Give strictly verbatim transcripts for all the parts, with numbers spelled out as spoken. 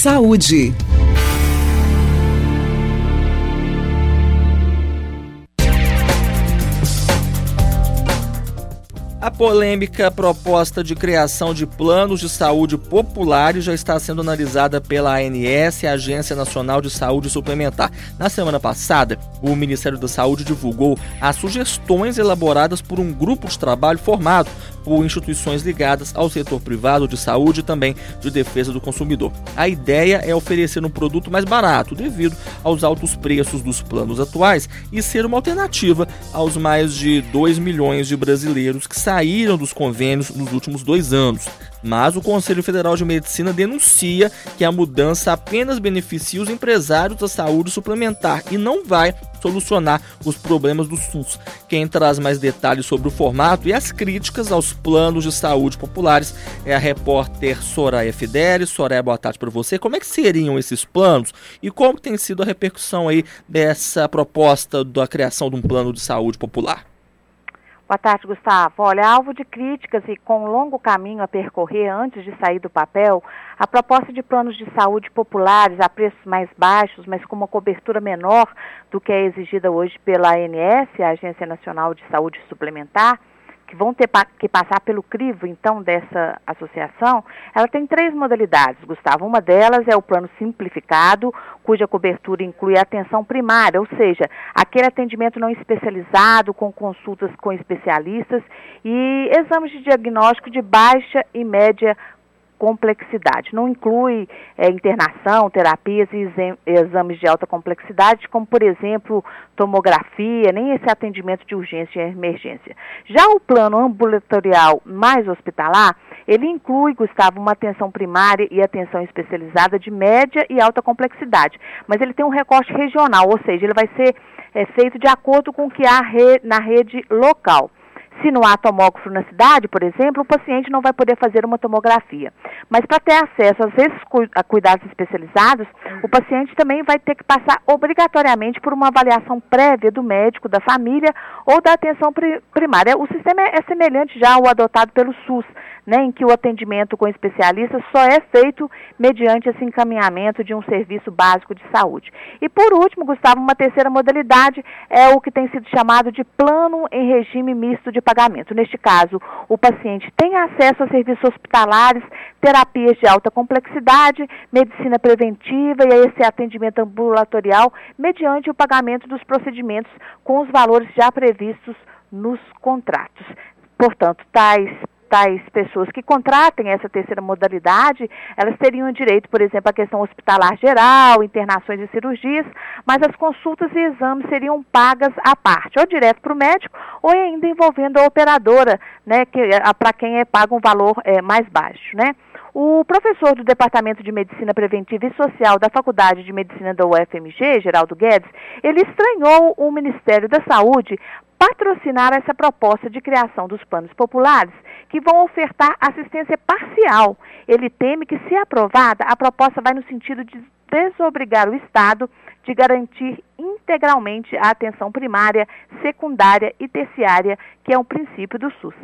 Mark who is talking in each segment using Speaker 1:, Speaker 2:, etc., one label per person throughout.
Speaker 1: Saúde.
Speaker 2: A polêmica proposta de criação de planos de saúde populares já está sendo analisada pela A N S, a Agência Nacional de Saúde Suplementar. Na semana passada, o Ministério da Saúde divulgou as sugestões elaboradas por um grupo de trabalho formado por instituições ligadas ao setor privado de saúde e também de defesa do consumidor. A ideia é oferecer um produto mais barato devido aos altos preços dos planos atuais e ser uma alternativa aos mais de dois milhões de brasileiros que saíram dos convênios nos últimos dois anos. Mas o Conselho Federal de Medicina denuncia que a mudança apenas beneficia os empresários da saúde suplementar e não vai solucionar os problemas do SUS. Quem traz mais detalhes sobre o formato e as críticas aos planos de saúde populares é a repórter Soraya Fidelis. Soraya, boa tarde para você. Como é que seriam esses planos e como tem sido a repercussão aí dessa proposta da criação de um plano de saúde popular?
Speaker 3: Boa tarde, Gustavo. Olha, alvo de críticas e com um longo caminho a percorrer antes de sair do papel, a proposta de planos de saúde populares a preços mais baixos, mas com uma cobertura menor do que é exigida hoje pela A N S, a Agência Nacional de Saúde Suplementar, que vão ter que passar pelo crivo, então, dessa associação, ela tem três modalidades, Gustavo. Uma delas é o plano simplificado, cuja cobertura inclui a atenção primária, ou seja, aquele atendimento não especializado, com consultas com especialistas e exames de diagnóstico de baixa e média complexidade. Não inclui é, internação, terapias e exames de alta complexidade, como, por exemplo, tomografia, nem esse atendimento de urgência e emergência. Já o plano ambulatorial mais hospitalar, ele inclui, Gustavo, uma atenção primária e atenção especializada de média e alta complexidade, mas ele tem um recorte regional, ou seja, ele vai ser é, feito de acordo com o que há re, na rede local. Se não há tomógrafo na cidade, por exemplo, o paciente não vai poder fazer uma tomografia. Mas para ter acesso às vezes, a cuidados especializados, o paciente também vai ter que passar obrigatoriamente por uma avaliação prévia do médico, da família ou da atenção primária. O sistema é semelhante já ao adotado pelo SUS, né, em que o atendimento com especialistas só é feito mediante esse encaminhamento de um serviço básico de saúde. E por último, Gustavo, uma terceira modalidade é o que tem sido chamado de plano em regime misto de pagamento. Neste caso, o paciente tem acesso a serviços hospitalares, terapias de alta complexidade, medicina preventiva e a esse atendimento ambulatorial mediante o pagamento dos procedimentos com os valores já previstos nos contratos. Portanto, tais tais pessoas que contratem essa terceira modalidade, elas teriam direito, por exemplo, à questão hospitalar geral, internações e cirurgias, mas as consultas e exames seriam pagas à parte, ou direto para o médico, ou ainda envolvendo a operadora, né, que, para quem é pago um valor é, mais baixo, né? O professor do Departamento de Medicina Preventiva e Social da Faculdade de Medicina da U F M G, Geraldo Guedes, ele estranhou o Ministério da Saúde patrocinar essa proposta de criação dos planos populares que vão ofertar assistência parcial. Ele teme que, se aprovada, a proposta vai no sentido de desobrigar o Estado de garantir integralmente a atenção primária, secundária e terciária, que é um princípio do SUS.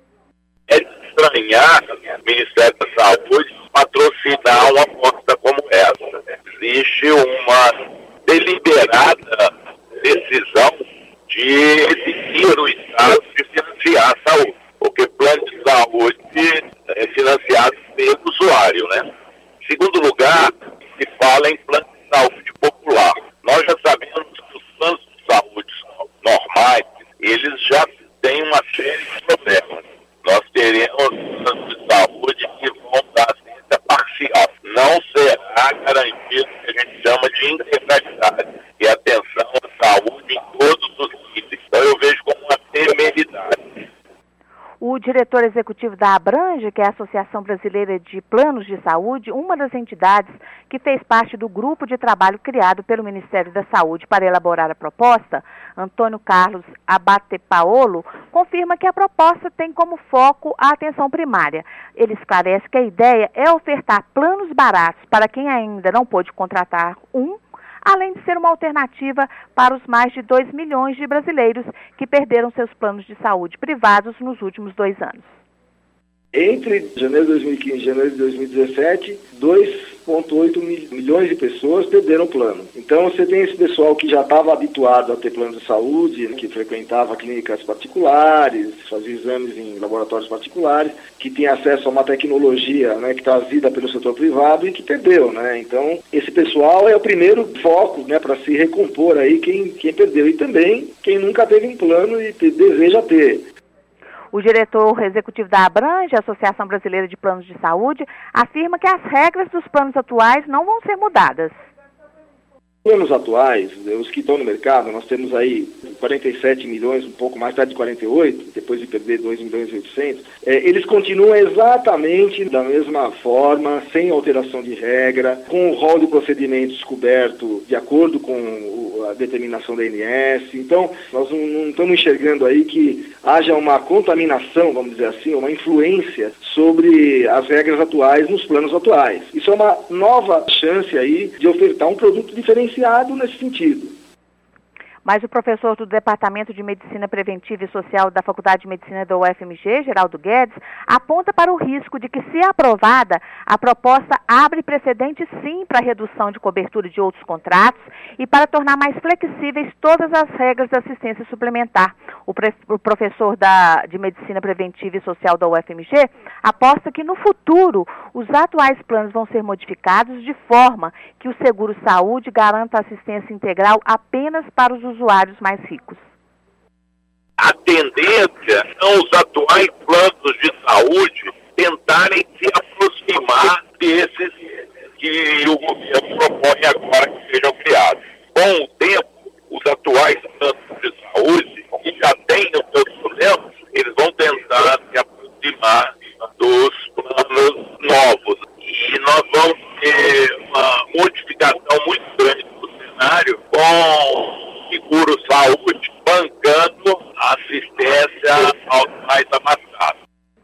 Speaker 4: É de estranhar o Ministério da Saúde patrocinar uma proposta como essa. Existe uma deliberada decisão de exigir o Estado de financiar a saúde, porque plano de saúde é financiado pelo usuário, né? Em segundo lugar, se fala em plano de saúde popular. Nós já sabemos que os planos de saúde normais, eles já têm uma série de problemas. Nós teremos planos de saúde que vão dar assistência parcial. Não será garantido o que a gente chama de integralidade e atenção à saúde em todos os níveis. Então eu vejo como uma temeridade.
Speaker 3: O diretor executivo da Abrange, que é a Associação Brasileira de Planos de Saúde, uma das entidades que fez parte do grupo de trabalho criado pelo Ministério da Saúde para elaborar a proposta, Antônio Carlos Abatepaolo, confirma que a proposta tem como foco a atenção primária. Ele esclarece que a ideia é ofertar planos baratos para quem ainda não pôde contratar um, além de ser uma alternativa para os mais de dois milhões de brasileiros que perderam seus planos de saúde privados nos últimos dois anos.
Speaker 1: Entre janeiro de dois mil e quinze e janeiro de dois mil e dezessete, dois vírgula oito milhões de pessoas perderam o plano. Então você tem esse pessoal que já estava habituado a ter plano de saúde, que frequentava clínicas particulares, fazia exames em laboratórios particulares, que tinha acesso a uma tecnologia, né, que trazida pelo setor privado e que perdeu, né? Então esse pessoal é o primeiro foco, né, para se recompor aí quem, quem perdeu, e também quem nunca teve um plano e te, deseja ter.
Speaker 3: O diretor executivo da Abrange, Associação Brasileira de Planos de Saúde, afirma que as regras dos planos atuais não vão ser mudadas.
Speaker 1: Os planos atuais, os que estão no mercado, nós temos aí quarenta e sete milhões, um pouco mais tarde de quarenta e oito, depois de perder dois milhões e oitocentos, é, eles continuam exatamente da mesma forma, sem alteração de regra, com o rol de procedimentos coberto de acordo com o, a determinação da A N S. Então, nós não, não estamos enxergando aí que haja uma contaminação, vamos dizer assim, uma influência sobre as regras atuais nos planos atuais. Isso é uma nova chance aí de ofertar um produto diferenciado nesse sentido.
Speaker 3: Mas o professor do Departamento de Medicina Preventiva e Social da Faculdade de Medicina da U F M G, Geraldo Guedes, aponta para o risco de que, se aprovada, a proposta abre precedente sim para a redução de cobertura de outros contratos e para tornar mais flexíveis todas as regras da assistência suplementar. O, pre- o professor da, de Medicina Preventiva e Social da U F M G aposta que, no futuro, os atuais planos vão ser modificados de forma que o seguro-saúde garanta assistência integral apenas para os usuários mais ricos.
Speaker 4: A tendência são os atuais planos de saúde tentarem se aproximar desses que o governo propõe agora que sejam criados. Com o tempo, os atuais planos de saúde, que já têm os seus problemas, eles vão tentar se aproximar dos planos novos. E nós vamos ter uma modificação muito grande do cenário com seguro-saúde bancando a assistência aos mais amassados.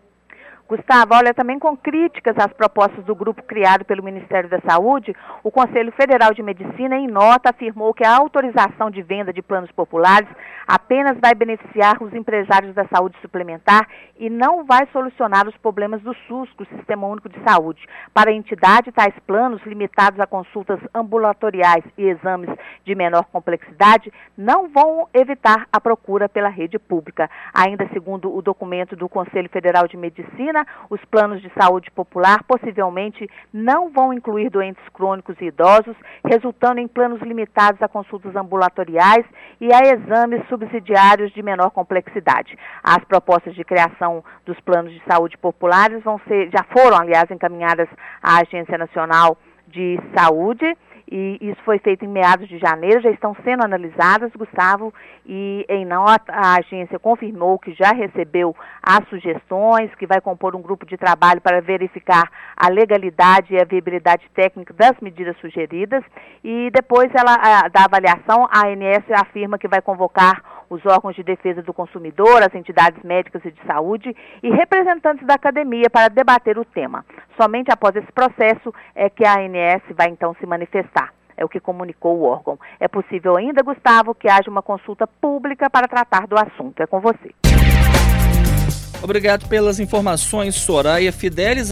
Speaker 3: Gustavo, olha, também com críticas às propostas do grupo criado pelo Ministério da Saúde, o Conselho Federal de Medicina, em nota, afirmou que a autorização de venda de planos populares apenas vai beneficiar os empresários da saúde suplementar e não vai solucionar os problemas do SUS, do Sistema Único de Saúde. Para a entidade, tais planos, limitados a consultas ambulatoriais e exames de menor complexidade, não vão evitar a procura pela rede pública. Ainda segundo o documento do Conselho Federal de Medicina, os planos de saúde popular possivelmente não vão incluir doentes crônicos e idosos, resultando em planos limitados a consultas ambulatoriais e a exames subsidiários de menor complexidade. As propostas de criação dos planos de saúde populares vão ser, já foram, aliás, encaminhadas à Agência Nacional de Saúde, e isso foi feito em meados de janeiro, já estão sendo analisadas, Gustavo, e em nota a agência confirmou que já recebeu as sugestões, que vai compor um grupo de trabalho para verificar a legalidade e a viabilidade técnica das medidas sugeridas, e depois ela, a, da avaliação, a A N S afirma que vai convocar os órgãos de defesa do consumidor, as entidades médicas e de saúde e representantes da academia para debater o tema. Somente após esse processo é que a A N S vai então se manifestar. É o que comunicou o órgão. É possível ainda, Gustavo, que haja uma consulta pública para tratar do assunto. É com você.
Speaker 2: Obrigado pelas informações, Soraya Fidelis.